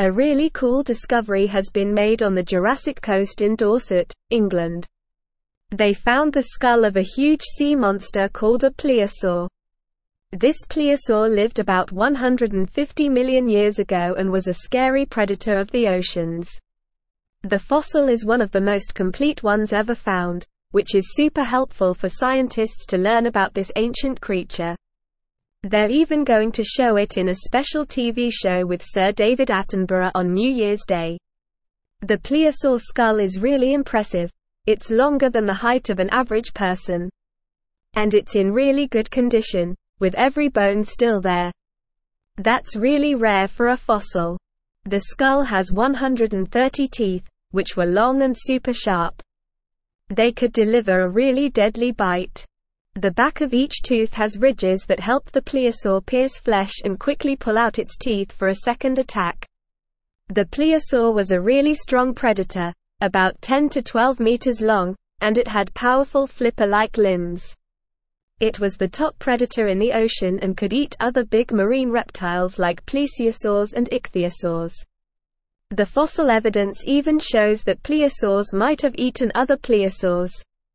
A really cool discovery has been made on the Jurassic Coast in Dorset, England. They found the skull of a huge sea monster called a plesiosaur. This plesiosaur lived about 150 million years ago and was a scary predator of the oceans. The fossil is one of the most complete ones ever found, which is super helpful for scientists to learn about this ancient creature. They're even going to show it in a special TV show with Sir David Attenborough on New Year's Day. The plesiosaur skull is really impressive. It's longer than the height of an average person. And it's in really good condition, with every bone still there. That's really rare for a fossil. The skull has 130 teeth, which were long and super sharp. They could deliver a really deadly bite. The back of each tooth has ridges that help the plesiosaur pierce flesh and quickly pull out its teeth for a second attack. The plesiosaur was a really strong predator, about 10 to 12 meters long, and it had powerful flipper-like limbs. It was the top predator in the ocean and could eat other big marine reptiles like plesiosaurs and ichthyosaurs. The fossil evidence even shows that plesiosaurs might have eaten other plesiosaurs.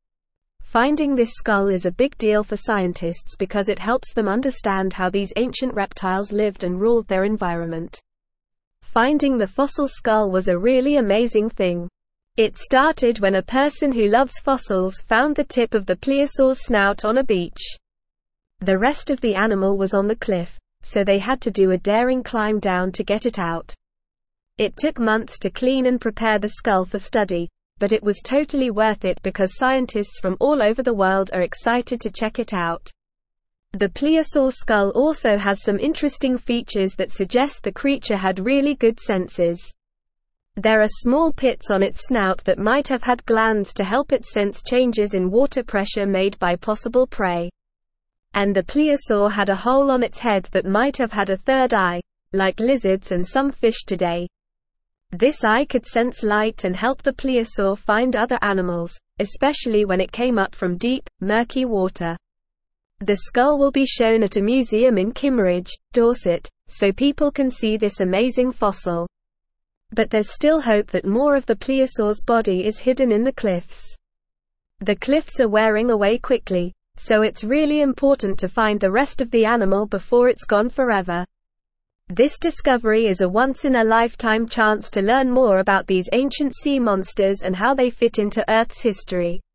Finding this skull is a big deal for scientists because it helps them understand how these ancient reptiles lived and ruled their environment. Finding the fossil skull was a really amazing thing. It started when a person who loves fossils found the tip of the plesiosaur's snout on a beach. The rest of the animal was on the cliff, so they had to do a daring climb down to get it out. It took months to clean and prepare the skull for study, but it was totally worth it because scientists from all over the world are excited to check it out. The plesiosaur skull also has some interesting features that suggest the creature had really good senses. There are small pits on its snout that might have had glands to help it sense changes in water pressure made by possible prey. And the plesiosaur had a hole on its head that might have had a third eye, like lizards and some fish today. This eye could sense light and help the plesiosaur find other animals, especially when it came up from deep, murky water. The skull will be shown at a museum in Kimmeridge, Dorset, so people can see this amazing fossil. But there's still hope that more of the plesiosaur's body is hidden in the cliffs. The cliffs are wearing away quickly, so it's really important to find the rest of the animal before it's gone forever. This discovery is a once-in-a-lifetime chance to learn more about these ancient sea monsters and how they fit into Earth's history.